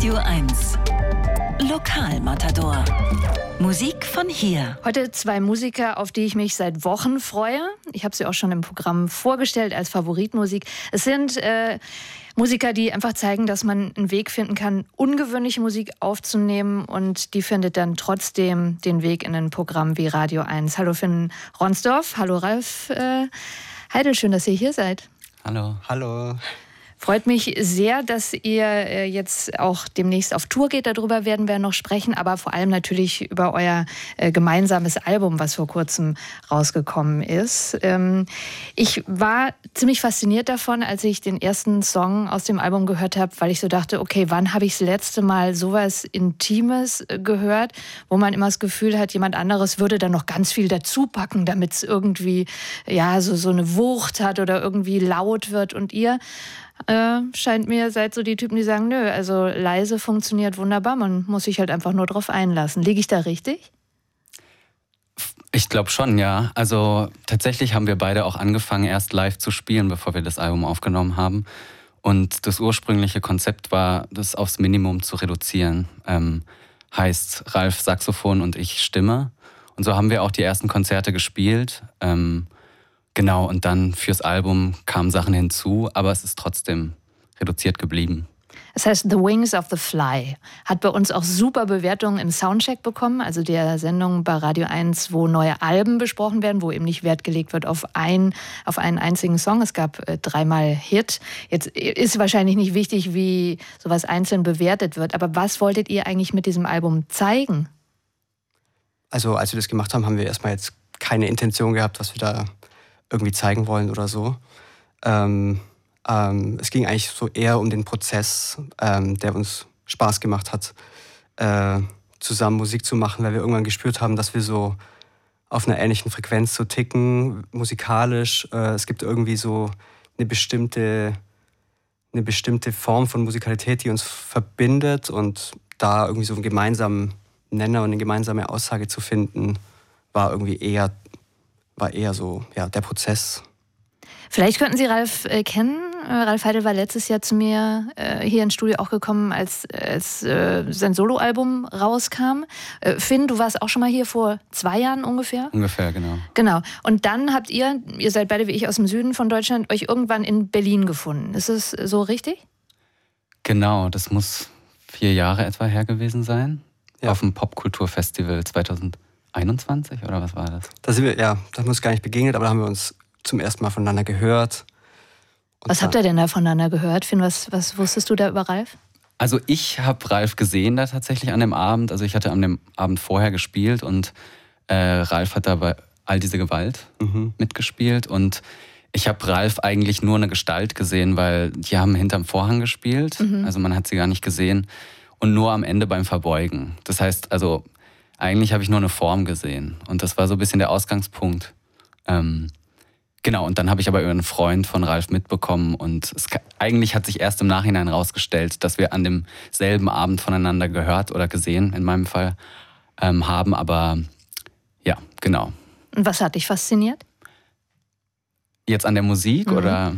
Radio 1. Lokalmatador. Musik von hier. Heute 2 Musiker, auf die ich mich seit Wochen freue. Ich habe sie auch schon im Programm vorgestellt als Favoritmusik. Es sind Musiker, die einfach zeigen, dass man einen Weg finden kann, ungewöhnliche Musik aufzunehmen, und die findet dann trotzdem den Weg in ein Programm wie Radio 1. Hallo Finn Ronsdorf, hallo Ralf Heidel, schön, dass ihr hier seid. Hallo. Hallo. Freut mich sehr, dass ihr jetzt auch demnächst auf Tour geht. Darüber werden wir noch sprechen, aber vor allem natürlich über euer gemeinsames Album, was vor kurzem rausgekommen ist. Ich war ziemlich fasziniert davon, als ich den ersten Song aus dem Album gehört habe, weil ich so dachte, okay, wann habe ich das letzte Mal sowas Intimes gehört, wo man immer das Gefühl hat, jemand anderes würde da noch ganz viel dazu packen, damit es irgendwie so eine Wucht hat oder irgendwie laut wird. Und ihr scheint mir, seid so die Typen, die sagen, nö, also leise funktioniert wunderbar, man muss sich halt einfach nur drauf einlassen. Liege ich da richtig? Ich glaube schon, ja. Also tatsächlich haben wir beide auch angefangen, erst live zu spielen, bevor wir das Album aufgenommen haben. Und das ursprüngliche Konzept war, das aufs Minimum zu reduzieren. Heißt Ralf Saxophon und ich Stimme. Und so haben wir auch die ersten Konzerte gespielt. Genau, und dann fürs Album kamen Sachen hinzu, aber es ist trotzdem reduziert geblieben. Das heißt, The Wings of the Fly hat bei uns auch super Bewertungen im Soundcheck bekommen, also der Sendung bei Radio 1, wo neue Alben besprochen werden, wo eben nicht Wert gelegt wird auf einen einzigen Song. Es gab 3-mal Hit. Jetzt ist wahrscheinlich nicht wichtig, wie sowas einzeln bewertet wird, aber was wolltet ihr eigentlich mit diesem Album zeigen? Also als wir das gemacht haben, haben wir erstmal jetzt keine Intention gehabt, was wir da irgendwie zeigen wollen oder so. Es ging eigentlich so eher um den Prozess, der uns Spaß gemacht hat, zusammen Musik zu machen, weil wir irgendwann gespürt haben, dass wir so auf einer ähnlichen Frequenz so ticken, musikalisch. Es gibt irgendwie so eine bestimmte Form von Musikalität, die uns verbindet, und da irgendwie so einen gemeinsamen Nenner und eine gemeinsame Aussage zu finden, war eher so, ja, der Prozess. Vielleicht könnten Sie Ralf kennen. Ralf Heidel war letztes Jahr zu mir hier ins Studio auch gekommen, als sein Soloalbum rauskam. Finn, du warst auch schon mal hier vor 2 Jahren ungefähr? Ungefähr, genau. Genau. Und dann habt ihr seid beide wie ich aus dem Süden von Deutschland, euch irgendwann in Berlin gefunden. Ist es so richtig? Genau, das muss 4 Jahre etwa her gewesen sein. Ja. Auf dem Popkulturfestival 2021 oder was war das? Da sind wir, ja, das haben wir uns gar nicht begegnet, aber da haben wir uns zum ersten Mal voneinander gehört. Und was habt ihr denn da voneinander gehört? Finn, was wusstest du da über Ralf? Also ich habe Ralf gesehen da tatsächlich an dem Abend. Also ich hatte an dem Abend vorher gespielt und Ralf hat da bei All diese Gewalt mitgespielt. Und ich habe Ralf eigentlich nur eine Gestalt gesehen, weil die haben hinterm Vorhang gespielt. Also man hat sie gar nicht gesehen. Und nur am Ende beim Verbeugen. Das heißt, also eigentlich habe ich nur eine Form gesehen. Und das war so ein bisschen der Ausgangspunkt. Genau, und dann habe ich aber über einen Freund von Ralf mitbekommen. Und eigentlich hat sich erst im Nachhinein rausgestellt, dass wir an demselben Abend voneinander gehört oder gesehen, in meinem Fall, haben. Aber ja, genau. Und was hat dich fasziniert? Jetzt an der Musik oder...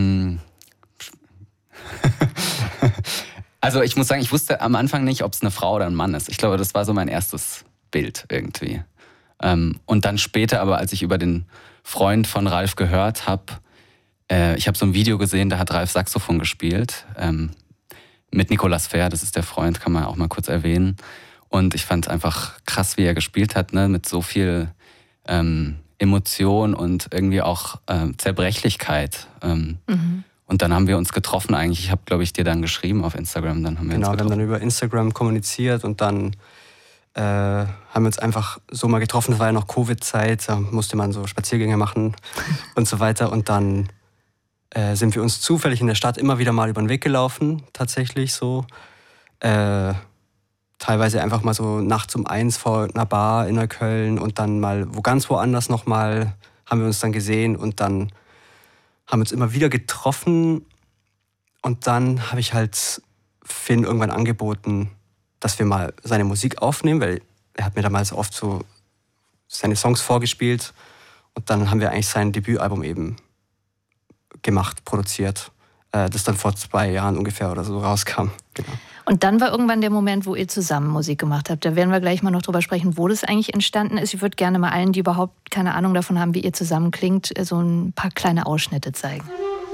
Also ich muss sagen, ich wusste am Anfang nicht, ob es eine Frau oder ein Mann ist. Ich glaube, das war so mein erstes Bild irgendwie. Und dann später aber, als ich über den Freund von Ralf gehört habe, ich habe so ein Video gesehen, da hat Ralf Saxophon gespielt, mit Nicolas Fair, das ist der Freund, kann man auch mal kurz erwähnen. Und ich fand es einfach krass, wie er gespielt hat, ne? Mit so viel Emotion und irgendwie auch Zerbrechlichkeit. Und dann haben wir uns getroffen eigentlich. Ich habe, glaube ich, dir dann geschrieben auf Instagram. Dann haben wir uns getroffen. Wir haben dann über Instagram kommuniziert und dann haben wir uns einfach so mal getroffen. Das war ja noch Covid-Zeit, da musste man so Spaziergänge machen und so weiter. Und dann sind wir uns zufällig in der Stadt immer wieder mal über den Weg gelaufen, tatsächlich so. Teilweise einfach mal so nachts um 1 vor einer Bar in Neukölln und dann mal ganz woanders nochmal haben wir uns dann gesehen und dann haben uns immer wieder getroffen und dann habe ich halt Finn irgendwann angeboten, dass wir mal seine Musik aufnehmen, weil er hat mir damals oft so seine Songs vorgespielt und dann haben wir eigentlich sein Debütalbum eben gemacht, produziert. das dann vor 2 Jahren ungefähr oder so rauskam. Genau. Und dann war irgendwann der Moment, wo ihr zusammen Musik gemacht habt. Da werden wir gleich mal noch drüber sprechen, wo das eigentlich entstanden ist. Ich würde gerne mal allen, die überhaupt keine Ahnung davon haben, wie ihr zusammen klingt, so ein paar kleine Ausschnitte zeigen.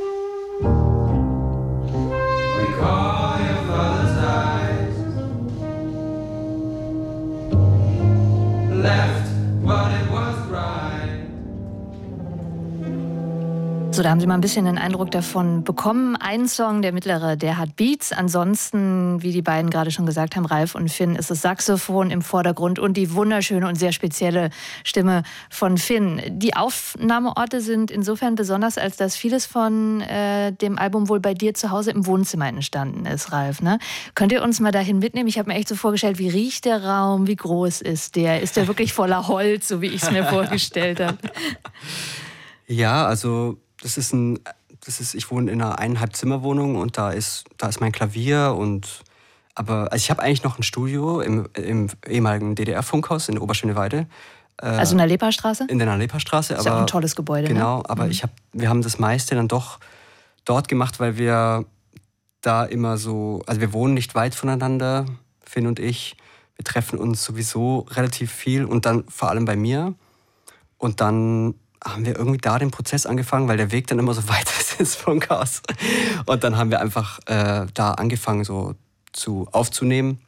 So, da haben Sie mal ein bisschen den Eindruck davon bekommen. Ein Song, der mittlere, der hat Beats. Ansonsten, wie die beiden gerade schon gesagt haben, Ralf und Finn, ist das Saxophon im Vordergrund und die wunderschöne und sehr spezielle Stimme von Finn. Die Aufnahmeorte sind insofern besonders, als dass vieles von dem Album wohl bei dir zu Hause im Wohnzimmer entstanden ist, Ralf. Ne? Könnt ihr uns mal dahin mitnehmen? Ich habe mir echt so vorgestellt, wie riecht der Raum, wie groß ist der? Ist der wirklich voller Holz, so wie ich es mir vorgestellt habe? Ja, also ich wohne in einer 1,5-Zimmer-Wohnung und da ist mein Klavier also ich habe eigentlich noch ein Studio im ehemaligen DDR-Funkhaus in der Oberschöneweide. Also in der Leperstraße? In der Leperstraße. Ist ja auch ein tolles Gebäude. Genau, ne? aber wir haben das meiste dann doch dort gemacht, weil wir da immer so, also wir wohnen nicht weit voneinander, Finn und ich. Wir treffen uns sowieso relativ viel und dann vor allem bei mir. Und dann haben wir irgendwie da den Prozess angefangen, weil der Weg dann immer so weit ist ins Funkhaus. Und dann haben wir einfach da angefangen so aufzunehmen.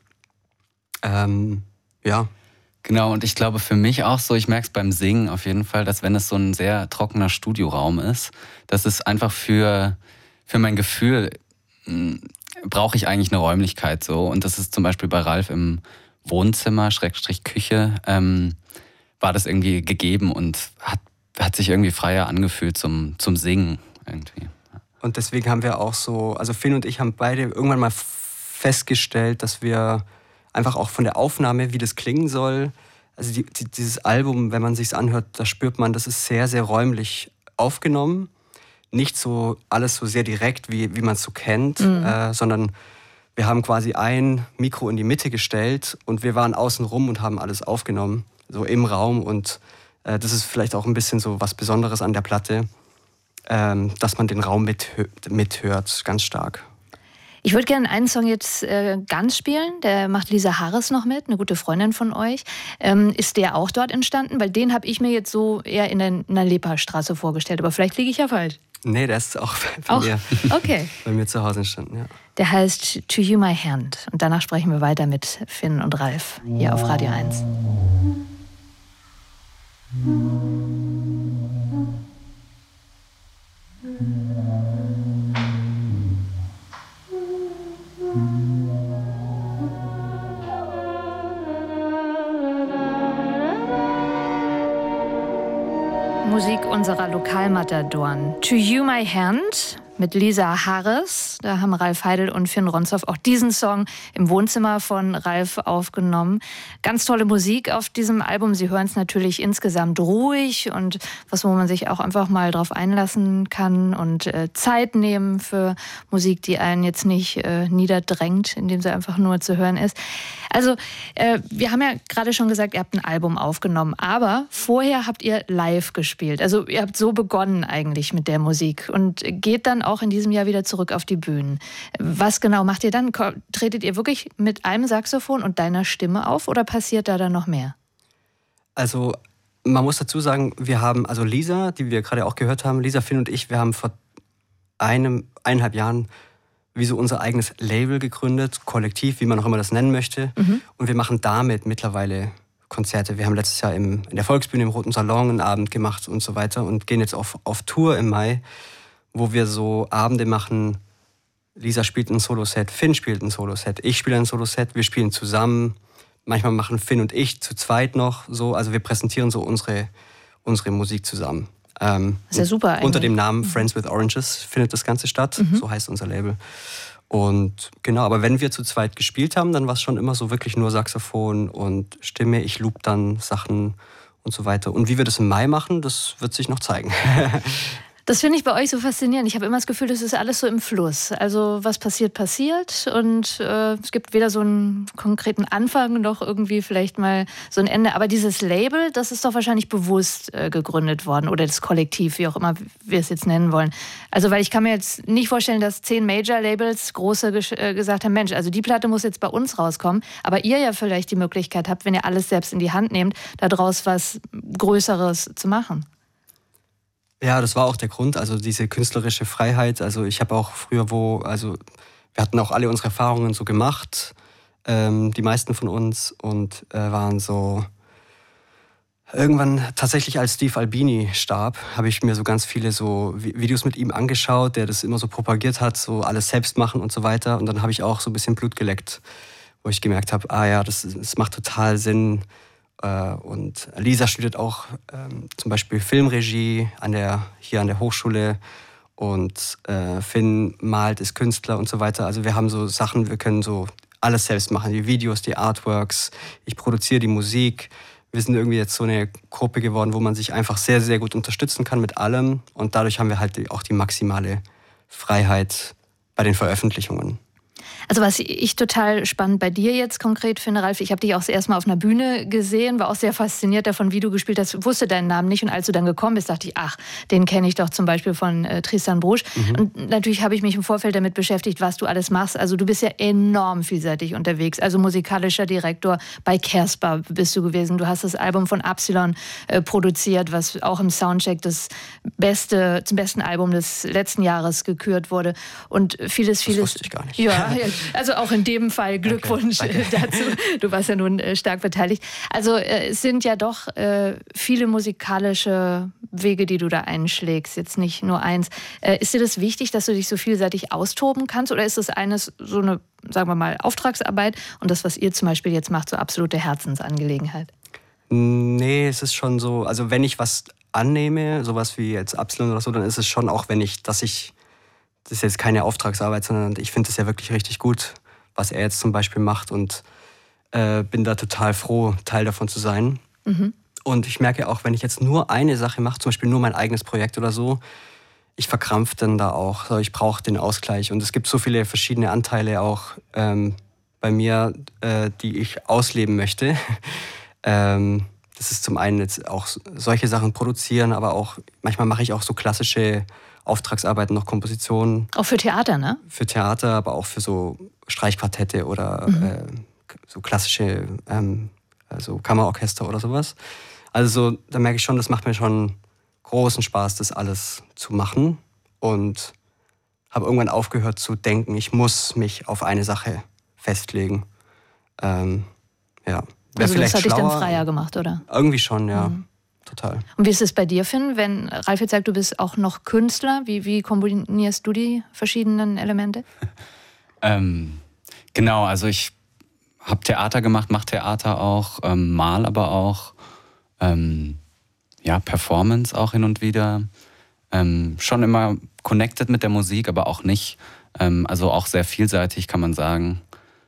Ja. Genau, und ich glaube für mich auch so, ich merke es beim Singen auf jeden Fall, dass wenn es so ein sehr trockener Studioraum ist, dass es einfach für mein Gefühl brauche ich eigentlich eine Räumlichkeit so. Und das ist zum Beispiel bei Ralf im Wohnzimmer, Küche, war das irgendwie gegeben und hat sich irgendwie freier angefühlt zum Singen irgendwie. Und deswegen haben wir auch so, also Finn und ich haben beide irgendwann mal festgestellt, dass wir einfach auch von der Aufnahme, wie das klingen soll, also dieses Album, wenn man sich's anhört, da spürt man, das ist sehr, sehr räumlich aufgenommen. Nicht so alles so sehr direkt, wie man es so kennt, sondern wir haben quasi ein Mikro in die Mitte gestellt und wir waren außen rum und haben alles aufgenommen, so im Raum. Und das ist vielleicht auch ein bisschen so was Besonderes an der Platte, dass man den Raum mithört, ganz stark. Ich würde gerne einen Song jetzt ganz spielen. Der macht Lisa Harris noch mit, eine gute Freundin von euch. Ist der auch dort entstanden? Weil den habe ich mir jetzt so eher in der Leperstraße vorgestellt. Aber vielleicht liege ich ja falsch. Nee, der ist auch bei mir zu Hause entstanden. Ja. Der heißt To You My Hand. Und danach sprechen wir weiter mit Finn und Ralf hier auf Radio 1. Musik unserer Lokalmatadoren. To You My Hand mit Lisa Harris. Da haben Ralf Heidel und Finn Ronshoff auch diesen Song im Wohnzimmer von Ralf aufgenommen. Ganz tolle Musik auf diesem Album. Sie hören es natürlich insgesamt ruhig und was, wo man sich auch einfach mal drauf einlassen kann und Zeit nehmen für Musik, die einen jetzt nicht niederdrängt, indem sie einfach nur zu hören ist. Also, wir haben ja gerade schon gesagt, ihr habt ein Album aufgenommen, aber vorher habt ihr live gespielt. Also, ihr habt so begonnen eigentlich mit der Musik und geht dann auch in diesem Jahr wieder zurück auf die Bühnen. Was genau macht ihr dann? Tretet ihr wirklich mit einem Saxophon und deiner Stimme auf oder passiert da dann noch mehr? Also, man muss dazu sagen, wir haben, also Lisa, die wir gerade auch gehört haben, Lisa, Finn und ich, wir haben vor 1,5 Jahren wie so unser eigenes Label gegründet, Kollektiv, wie man auch immer das nennen möchte. Und wir machen damit mittlerweile Konzerte. Wir haben letztes Jahr in der Volksbühne im Roten Salon einen Abend gemacht und so weiter und gehen jetzt auf Tour im Mai, wo wir so Abende machen. Lisa spielt ein Soloset, Finn spielt ein Soloset, ich spiele ein Soloset, wir spielen zusammen. Manchmal machen Finn und ich zu zweit noch so. Also wir präsentieren so unsere Musik zusammen. Das ist ja super eigentlich. Unter dem Namen Friends with Oranges findet das Ganze statt. So heißt unser Label. Und genau, aber wenn wir zu zweit gespielt haben, dann war es schon immer so wirklich nur Saxophon und Stimme. Ich loop dann Sachen und so weiter. Und wie wir das im Mai machen, das wird sich noch zeigen. Das finde ich bei euch so faszinierend. Ich habe immer das Gefühl, das ist alles so im Fluss. Also was passiert, passiert. Und es gibt weder so einen konkreten Anfang noch irgendwie vielleicht mal so ein Ende. Aber dieses Label, das ist doch wahrscheinlich bewusst gegründet worden. Oder das Kollektiv, wie auch immer wir es jetzt nennen wollen. Also weil ich kann mir jetzt nicht vorstellen, dass 10 Major-Labels große gesagt haben, Mensch, also die Platte muss jetzt bei uns rauskommen. Aber ihr ja vielleicht die Möglichkeit habt, wenn ihr alles selbst in die Hand nehmt, daraus was Größeres zu machen. Ja, das war auch der Grund, also diese künstlerische Freiheit. Also ich habe auch früher wir hatten auch alle unsere Erfahrungen so gemacht, die meisten von uns, und waren so, irgendwann tatsächlich als Steve Albini starb, habe ich mir so ganz viele so Videos mit ihm angeschaut, der das immer so propagiert hat, so alles selbst machen und so weiter. Und dann habe ich auch so ein bisschen Blut geleckt, wo ich gemerkt habe, das macht total Sinn. Und Lisa studiert auch zum Beispiel Filmregie hier an der Hochschule, und Finn malt, ist Künstler und so weiter. Also wir haben so Sachen, wir können so alles selbst machen, die Videos, die Artworks, ich produziere die Musik. Wir sind irgendwie jetzt so eine Gruppe geworden, wo man sich einfach sehr, sehr gut unterstützen kann mit allem, und dadurch haben wir halt auch die maximale Freiheit bei den Veröffentlichungen. Also was ich total spannend bei dir jetzt konkret finde, Ralf, ich habe dich auch das erste Mal auf einer Bühne gesehen, war auch sehr fasziniert davon, wie du gespielt hast, wusste deinen Namen nicht, und als du dann gekommen bist, dachte ich, den kenne ich doch zum Beispiel von Tristan Brusch. Und natürlich habe ich mich im Vorfeld damit beschäftigt, was du alles machst. Also du bist ja enorm vielseitig unterwegs, also musikalischer Direktor bei Casper bist du gewesen. Du hast das Album von Absilon produziert, was auch im Soundcheck zum besten Album des letzten Jahres gekürt wurde, und vieles. Das wusste ich gar nicht. Ja, also auch in dem Fall Glückwunsch dazu. Du warst ja nun stark beteiligt. Also es sind ja doch viele musikalische Wege, die du da einschlägst, jetzt nicht nur eins. Ist dir das wichtig, dass du dich so vielseitig austoben kannst, oder ist das eines so eine, sagen wir mal, Auftragsarbeit, und das, was ihr zum Beispiel jetzt macht, so absolute Herzensangelegenheit? Nee, es ist schon so, also wenn ich was annehme, sowas wie jetzt Absilon oder so, dann ist es schon auch, das ist jetzt keine Auftragsarbeit, sondern ich finde es ja wirklich richtig gut, was er jetzt zum Beispiel macht, und bin da total froh, Teil davon zu sein. Und ich merke auch, wenn ich jetzt nur eine Sache mache, zum Beispiel nur mein eigenes Projekt oder so, ich verkrampfe dann da auch. So, ich brauche den Ausgleich. Und es gibt so viele verschiedene Anteile auch bei mir, die ich ausleben möchte. Das ist zum einen jetzt auch solche Sachen produzieren, aber auch manchmal mache ich auch so klassische Auftragsarbeiten, noch Kompositionen. Auch für Theater, ne? Für Theater, aber auch für so Streichquartette oder so klassische so Kammerorchester oder sowas. Also da merke ich schon, das macht mir schon großen Spaß, das alles zu machen, und habe irgendwann aufgehört zu denken, ich muss mich auf eine Sache festlegen. Ja. Also das hat dich dann freier gemacht, oder? Irgendwie schon, ja. Total. Und wie ist es bei dir, Finn, wenn Ralf jetzt sagt, du bist auch noch Künstler? Wie kombinierst du die verschiedenen Elemente? Genau, also ich habe Theater gemacht, mache Theater auch, mal aber auch, Performance auch hin und wieder. Schon immer connected mit der Musik, aber auch nicht. Also auch sehr vielseitig, kann man sagen.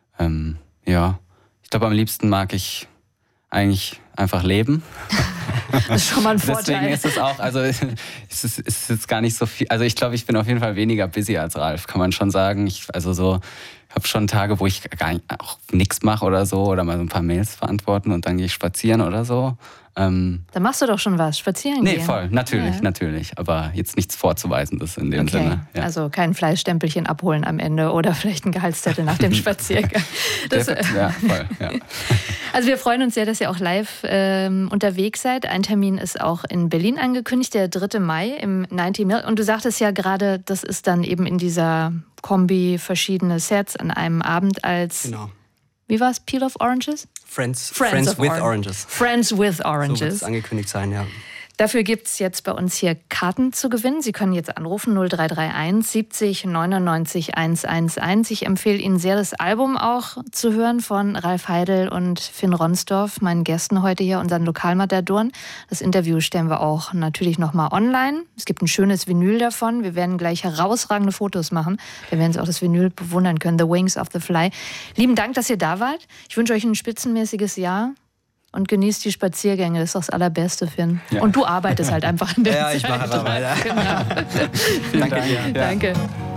Ich glaube, am liebsten mag ich eigentlich einfach leben. Das ist schon mal ein Vorteil. Deswegen ist es auch, also es ist jetzt gar nicht so viel. Also ich glaube, ich bin auf jeden Fall weniger busy als Ralf, kann man schon sagen. Ich habe schon Tage, wo ich gar nicht, auch nichts mache oder so, oder mal so ein paar Mails verantworten, und dann gehe ich spazieren oder so. Dann machst du doch schon was, spazieren gehen. Nee, voll, natürlich. Aber jetzt nichts Vorzuweisendes in dem Sinne. Ja. Also kein Fleischstempelchen abholen am Ende oder vielleicht ein Gehaltszettel nach dem Spaziergang. Voll. Also wir freuen uns sehr, dass ihr auch live unterwegs seid. Ein Termin ist auch in Berlin angekündigt, der 3. Mai im 90 Mil. Und du sagtest ja gerade, das ist dann eben in dieser Kombi verschiedene Sets an einem Abend als... Genau. Wie war es? Peel of Oranges? Friends with Oranges. Friends with Oranges. So wird es angekündigt sein, ja. Dafür gibt es jetzt bei uns hier Karten zu gewinnen. Sie können jetzt anrufen 0331 70 99 111. Ich empfehle Ihnen sehr, das Album auch zu hören von Ralf Heidel und Finn Ronsdorf, meinen Gästen heute hier, unseren Lokalmatadoren. Das Interview stellen wir auch natürlich nochmal online. Es gibt ein schönes Vinyl davon. Wir werden gleich herausragende Fotos machen. Da werden Sie auch das Vinyl bewundern können. The Wings of the Fly. Lieben Dank, dass ihr da wart. Ich wünsche euch ein spitzenmäßiges Jahr. und genießt die Spaziergänge. Das ist doch das Allerbeste, Finn. Ja. Und du arbeitest halt einfach in der Ja, Zeit. ich mache aber weiter. Genau. Danke dir. Danke.